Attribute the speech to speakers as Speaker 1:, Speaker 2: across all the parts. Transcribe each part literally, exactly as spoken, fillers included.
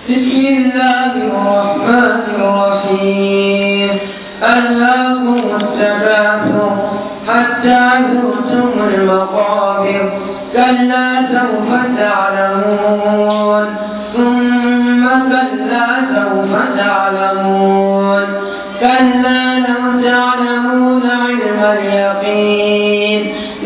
Speaker 1: بسم الله الرحمن الرحيم ألهاكم التكاثر حتى زرتم المقابر كلا سوف تعلمون ثم كلا سوف تعلمون كلا لو تعلمون علم اليقين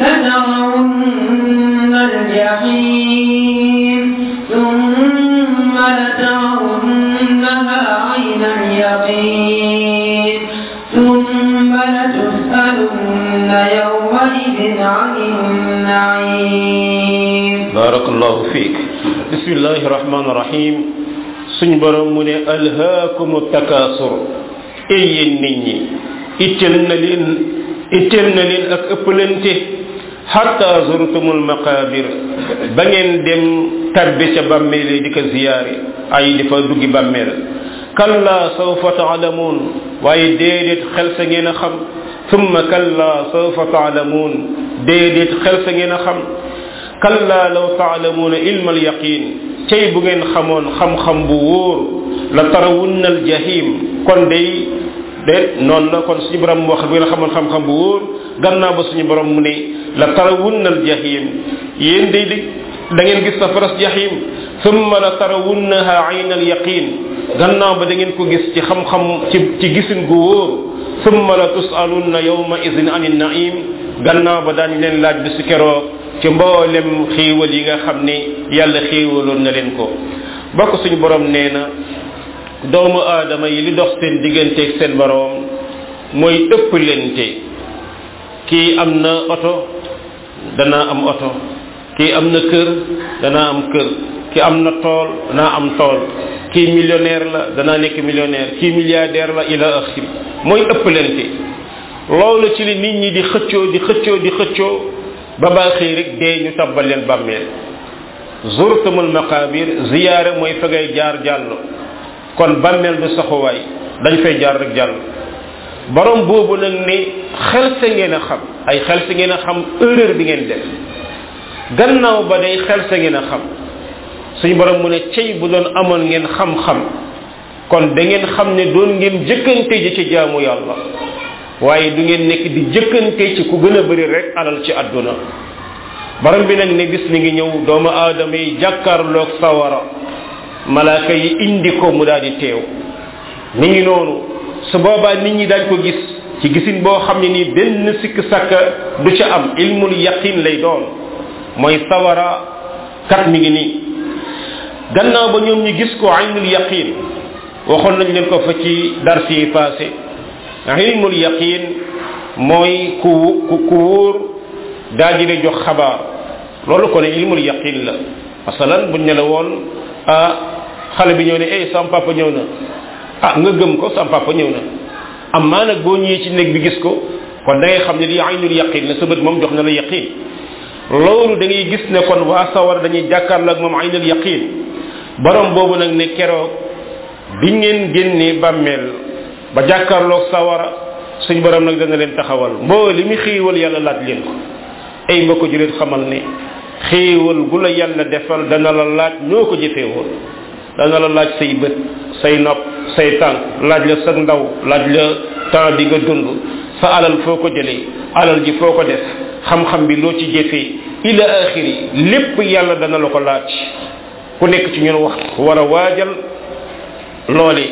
Speaker 1: لترون الجحيم ثم لترونها عين اليقين ثم لتسألن يومئذ عن النعيم.
Speaker 2: بارك الله فيك. بسم الله الرحمن الرحيم. suñ borom mu ne alhaakumu takaasur ay yéen nit ñi itteel na leen itteel na leen ak ëppalante hatta zurtumul maqabir ba ngeen dem tabbi ca bàmmeel di ko ziyaare ay di fa duggi bàmmeel kalla sawfa taalamuun waaye déedéet xel sa ngeen a xam thumma kalla sawfa taalamuun déedéet xel sa ngeen a xam kalla law taalamuuna ilma alyaqin tey bu ngeen xamoon xam-xam bu wóor la tarawunna aljahim kon day déet noonu la kon suñu borom wax bu ngeen xamoon xam-xam bu wóor gannaaw ba suñu borom mu ne la tarawunna aljahim yéen day di da ngeen gis safaras jahim thumma la tarawunnaha ayna alyaqin gannaaw ba da ngeen ko gis ci xam-xam ci ci gisin gu wóor thumma la tusalunna yawma idhin anin naim gannaaw ba daañu leen laaj bi su keroog ci mboolem xéewal yi nga xam ne yàlla xéewaloon na leen ko bokk suñu borom nee na doomu aadama yi li dox seen diggante ak seen borom mooy ëpp lente kii am na oto danaa am oto kii am na kër danaa am kër kii am na tool danaa am tool kii millionnaire la danaa nekk millionnaire kii milliardaire la ila axiri mooy ëpp lente loolu ci li nit ñi di xëccoo di xëccoo di xëccoo ba baaxee rek dee ñu tabbal leen bàmmeel zurtumul maqabir ziyaare mooy fa ngay jaar jàll kon bàmmeel du saxuwaay dañ fay jaar rek jàll borom boobu nag ne xel sa ngeen a xam ay xel sa ngeen a xam erreur bi ngeen def gannaaw ba day xel sa ngeen a xam suñu borom mu ne cey bu doon amoon ngeen xam-xam kon da ngeen xam ne doon ngeen jëkkante ji ci jaamu yàlla waaye du ngeen nekk di jëkkante ci ku gën a bëri rek alal ci àdduna borom bi nag ne bis mi ngi ñëw doomu aadama yi jàkkaarloog sawara malaaka yi indi ko mu daal di teew mi ngi noonu su boobaa nit ñi dañ ko gis ci gisin boo xam ne nii benn sikk sàkka du ca am ilmul yaqin lay doon mooy sawara kat mi ngi nii gannaaw ba ñoom ñu gis ko aynul yaqin waxoon nañ leen ko fa ci darsi yi passé ilmul yaqin mooy ku ku ku wóor daa ji jox xabaar loolu ko ne ilmul yaqin la masalan buñ ne la woon ah xale bi ñëw ne eh sam papa ñëw na ah nga gëm ko sam papa ñëw na amma nag boo ñëwee ci néeg bi gis ko kon da ngay xam ne lii aynul yaqin la sa bët moom jox na la yaqin loolu da ngay gis ne kon waa sawar dañuy jàkkaarloo ak moom aynul yaqin borom boobu nag ne keroog bi ngeen génnee bàmmeel ba jàkkaarloog sawara suñ borom nag dana leen taxawal mboo li mu xéewal yàlla laaj leen ko ay mbokk ju leen xamal ne xéewal gu la yàlla defal dana la laaj ñoo ko jëfee woon dana la laaj say bët say nopp say tànk laaj la sa ndaw laaj la temps bi nga dund sa alal foo ko jëlee alal ji foo ko def xam-xam bi loo ci jëfee ila axiri lépp yàlla dana la ko laaj ku nekk ci ñun wax war a waajal loole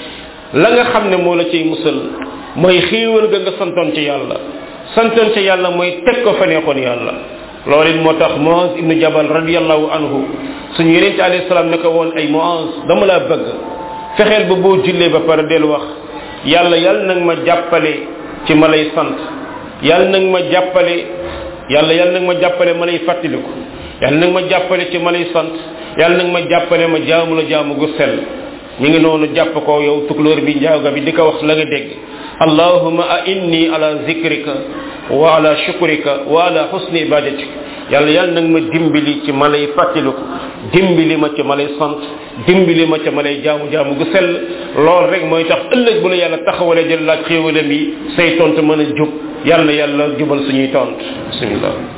Speaker 2: la nga xam ne moo la ciy musal mooy xéewal ga nga santoon ci yàlla santoon ci yàlla mooy teg ko fa neexoon yàlla loolu it moo tax Muaz ibnu Jabal radiyallahu anhu suñu yeneen alayhi salaam ne ko woon ay Muaz dama laa bëgg fexeel ba boo jullee ba pare del wax yàlla yàlla nag ma jàppale ci ma lay sant yàlla nag ma jàppale yàlla yàlla nag ma jàppale ma lay fàttaliku yàlla nag ma jàppale ci ma lay sant yàlla nag ma jàppale ma jaamu la jaamu gu sell ñu ngi noonu jàpp ko yow tukulóor bi njaaga bi di ko wax la nga dégg allahumma a inni ala zikrika wa ala shukrika wa ala husni ibadatik yàlla yàlla nag ma dimbali ci ma lay fàttaliku dimbali ma ci ma lay sant dimbali ma ci ma lay jaamu jaamu gu sell loolu rek mooy tax ëllëg bu la yàlla taxawalee jël laaj xéewalam yi say tontu mën a jub yàlla yàlla jubal suñuy tont bismillah